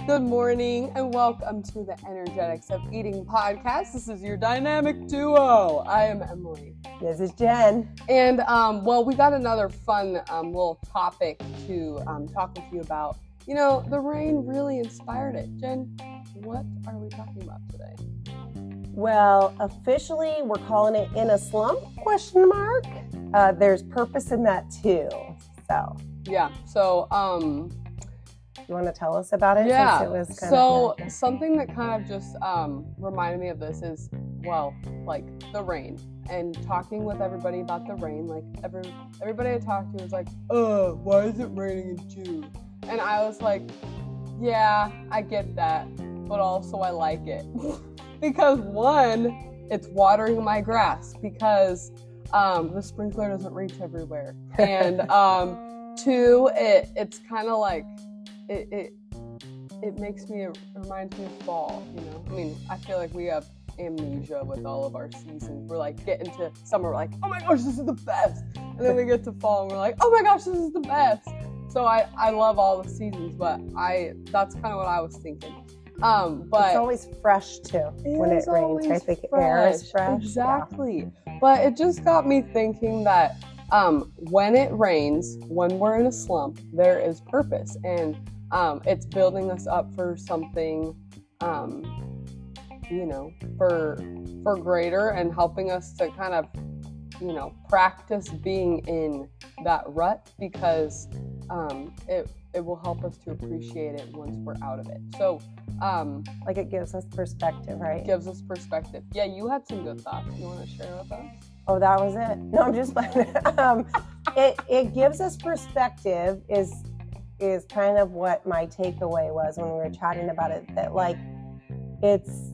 Good morning and welcome to the Energetics of Eating podcast. This is your dynamic duo. I am Emily. This is Jen. And, we got another fun little topic to talk with you about. You know, the rain really inspired it. Jen, what are we talking about today? Well, officially, we're calling it In a Slump, ? There's purpose in that too. So, you want to tell us about it? Yeah. Since it was kind so of something that kind of just reminded me of this is, like the rain and talking with everybody about the rain. Like everybody I talked to was like, why is it raining in June? And I was like, yeah, I get that, but also I like it because one, it's watering my grass because the sprinkler doesn't reach everywhere, and two, it's kind of like it reminds me of fall, you know? I mean, I feel like we have amnesia with all of our seasons. We're like getting to summer, we're like, oh my gosh, this is the best. And then we get to fall and we're like, oh my gosh, this is the best. So I love all the seasons, but that's kind of what I was thinking. But it's always fresh too when it rains. I think air is fresh. Exactly. Yeah. But it just got me thinking that when it rains, when we're in a slump, there is purpose, and it's building us up for something, for greater, and helping us to kind of, practice being in that rut, because it will help us to appreciate it once we're out of it. So, like it gives us perspective, right? Gives us perspective. Yeah, you had some good thoughts. You want to share with us? Oh, that was it? No, I'm just it gives us perspective is kind of what my takeaway was when we were chatting about it, that like it's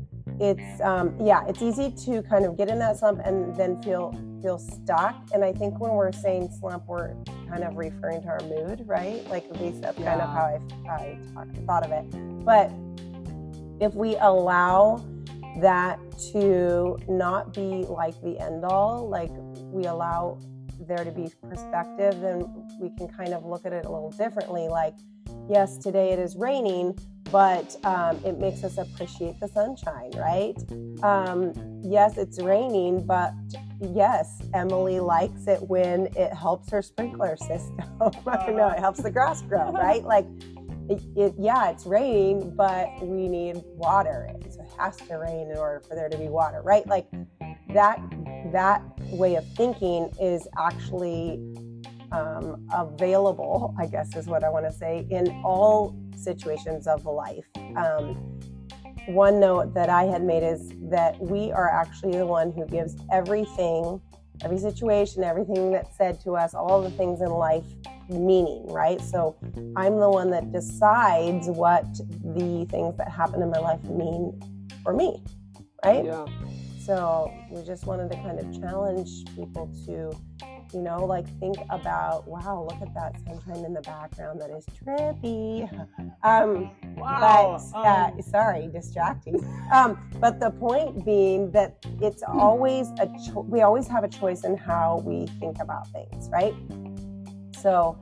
easy to kind of get in that slump and then feel stuck. And I think when we're saying slump, we're kind of referring to our mood, right? Like at least that's kind of how I thought of it. But if we allow that to not be like the end all, like we allow there to be perspective, then we can kind of look at it a little differently. Like, yes, today it is raining, but it makes us appreciate the sunshine, right? Yes, it's raining, but yes, Emily likes it when it helps her sprinkler system. It helps the grass grow, right? Like, it's raining, but we need water. So it has to rain in order for there to be water, right? Like that way of thinking is actually available, I guess is what I want to say, in all situations of life. One note that I had made is that we are actually the one who gives everything, every situation, everything that's said to us, all the things in life meaning, right? So I'm the one that decides what the things that happen in my life mean for me, right? Yeah. So we just wanted to kind of challenge people to, think about, wow, look at that sunshine in the background. That is trippy. Wow. But, sorry, distracting. But the point being that it's always we always have a choice in how we think about things, right? So,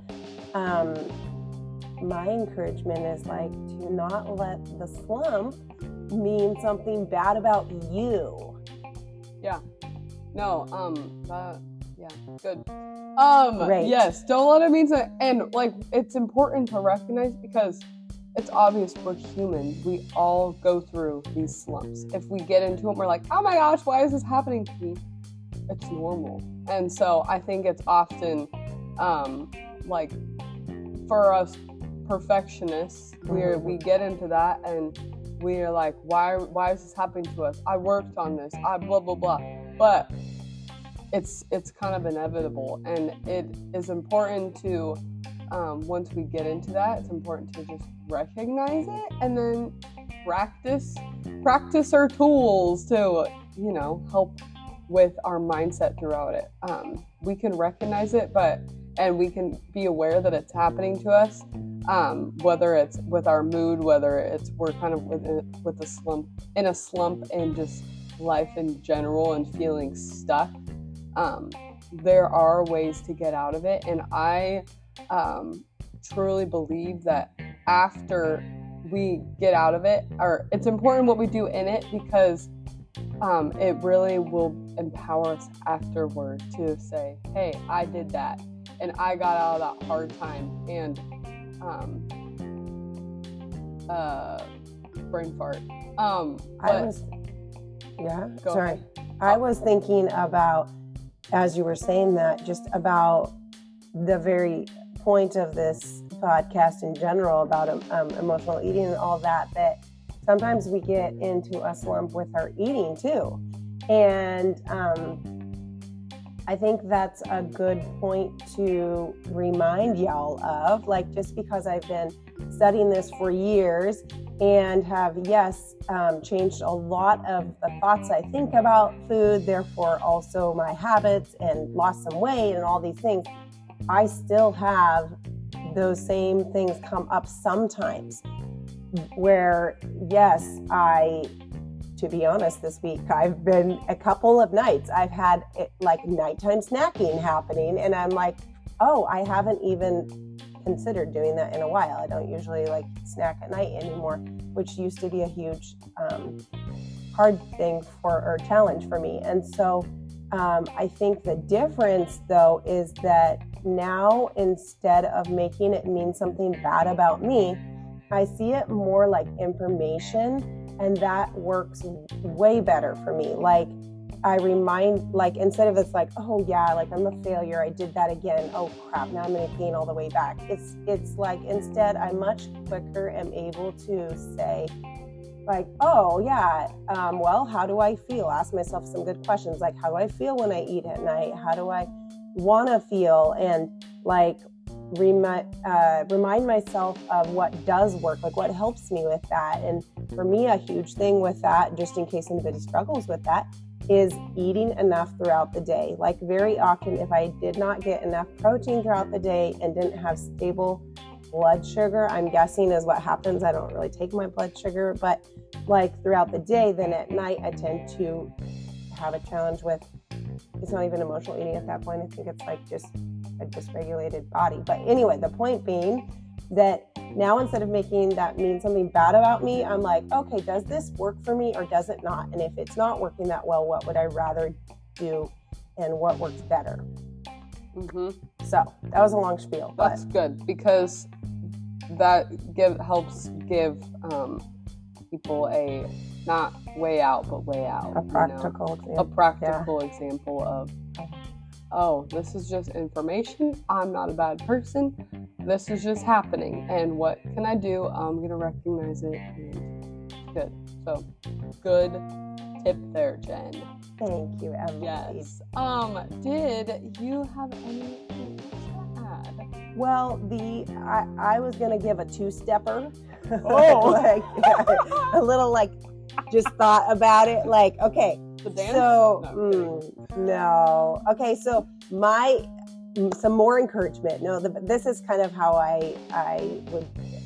my encouragement is like to not let the slump mean something bad about you. Yeah. No, good. Great. Yes, don't let it mean so, and like, it's important to recognize, because it's obvious we're human. We all go through these slumps. If we get into them, we're like, oh my gosh, why is this happening to me? It's normal. And so I think it's often, like, for us perfectionists, we get into that and we're like, why is this happening to us? I worked on this, blah, blah, blah. But it's kind of inevitable, and it is important to, once we get into that, it's important to just recognize it and then practice our tools to, help with our mindset throughout it. We can recognize it, and we can be aware that it's happening to us, whether it's with our mood, whether it's we're kind of with a slump, and just life in general and feeling stuck. There are ways to get out of it, and I truly believe that after we get out of it, or it's important what we do in it, because it really will empower us afterward to say, hey, I did that and I got out of that hard time. And brain fart. I was thinking about, as you were saying that, just about the very point of this podcast in general about emotional eating and all that sometimes we get into a slump with our eating too. And I think that's a good point to remind y'all of, like, just because I've been studying this for years and have, changed a lot of the thoughts I think about food, therefore also my habits, and lost some weight and all these things, I still have those same things come up sometimes where, to be honest, this week, I've been a couple of nights, I've had like nighttime snacking happening, and I'm like, oh, I haven't even considered doing that in a while. I don't usually like snack at night anymore, which used to be a huge hard thing or challenge for me. And so I think the difference, though, is that now, instead of making it mean something bad about me, I see it more like information, and that works way better for me. Like, I remind, like, instead of it's like, oh yeah, like I'm a failure, I did that again, oh crap, now I'm going to gain all the way back. It's like, instead, I much quicker am able to say, like, oh yeah, well, how do I feel? Ask myself some good questions, like, how do I feel when I eat at night? How do I want to feel? And like, remind myself of what does work, like what helps me with that. And for me, a huge thing with that, just in case anybody struggles with that, is eating enough throughout the day. Like, very often, if I did not get enough protein throughout the day and didn't have stable blood sugar, I'm guessing is what happens. I don't really take my blood sugar, but like throughout the day, then at night I tend to have a challenge with, it's not even emotional eating at that point. I think it's like just a dysregulated body. But anyway, the point being that now, instead of making that mean something bad about me, I'm like, okay, does this work for me or does it not? And if it's not working that well, what would I rather do and what works better? Mm-hmm. So that was a long spiel. That's good, because that helps give people a not way out, but way out. A practical example. A practical example of, oh, this is just information. I'm not a bad person. This is just happening. And what can I do? I'm going to recognize it. And good. So, good tip there, Jen. Thank you, Emily. Yes. Did you have anything to add? Well, I was going to give a two-stepper. Oh. Like, a little, like, just thought about it. Like, okay. The dance? So, no. Okay, so some more encouragement. No, this is kind of how I would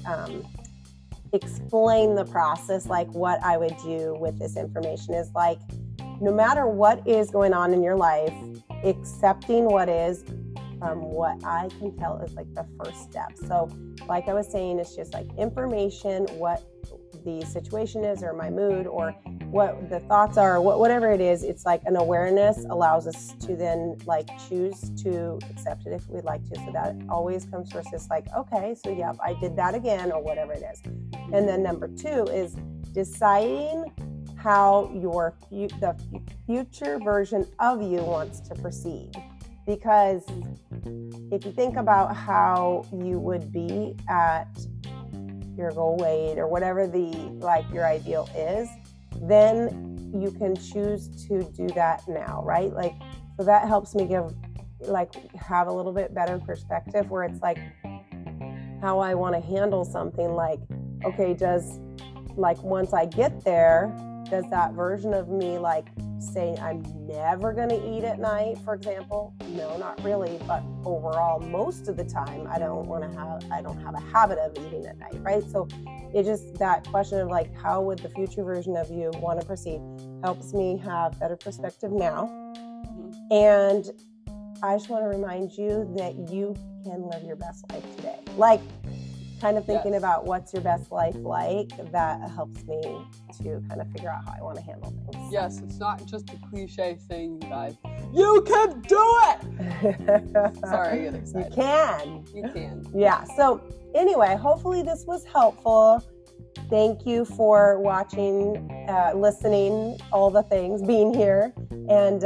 explain the process, like what I would do with this information is like, no matter what is going on in your life, accepting what is, from what I can tell, is like the first step. So like I was saying, it's just like information, what the situation is, or my mood, or what the thoughts are, whatever it is. It's like an awareness allows us to then like choose to accept it if we'd like to. So that always comes first. It's like, okay, so yep, I did that again, or whatever it is. And then number two is deciding how the future version of you wants to proceed. Because if you think about how you would be at your goal weight or whatever your ideal is, then you can choose to do that now, right? Like, so that helps me have a little bit better perspective, where it's like how I want to handle something. Like, okay, once I get there, does that version of me like say I'm never going to eat at night, for example? No, not really. But overall, most of the time, I don't have a habit of eating at night, right? So it's just that question of like, how would the future version of you want to proceed, helps me have better perspective now. And I just want to remind you that you can live your best life today. Like, kind of thinking Yes. about what's your best life like, that helps me to kind of figure out how I want to handle things. Yes, it's not just a cliche thing, you guys. You can do it! Sorry, I get excited. You can. You can. Yeah. So anyway, hopefully this was helpful. Thank you for watching, listening, all the things, being here. And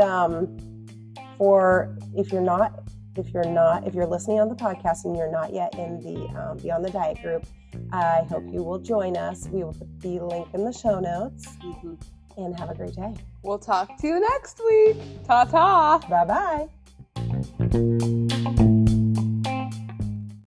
if you're listening on the podcast and you're not yet in the Beyond the Diet group, I hope you will join us. We will put the link in the show notes. Mm-hmm. And have a great day. We'll talk to you next week. Ta-ta. Bye-bye.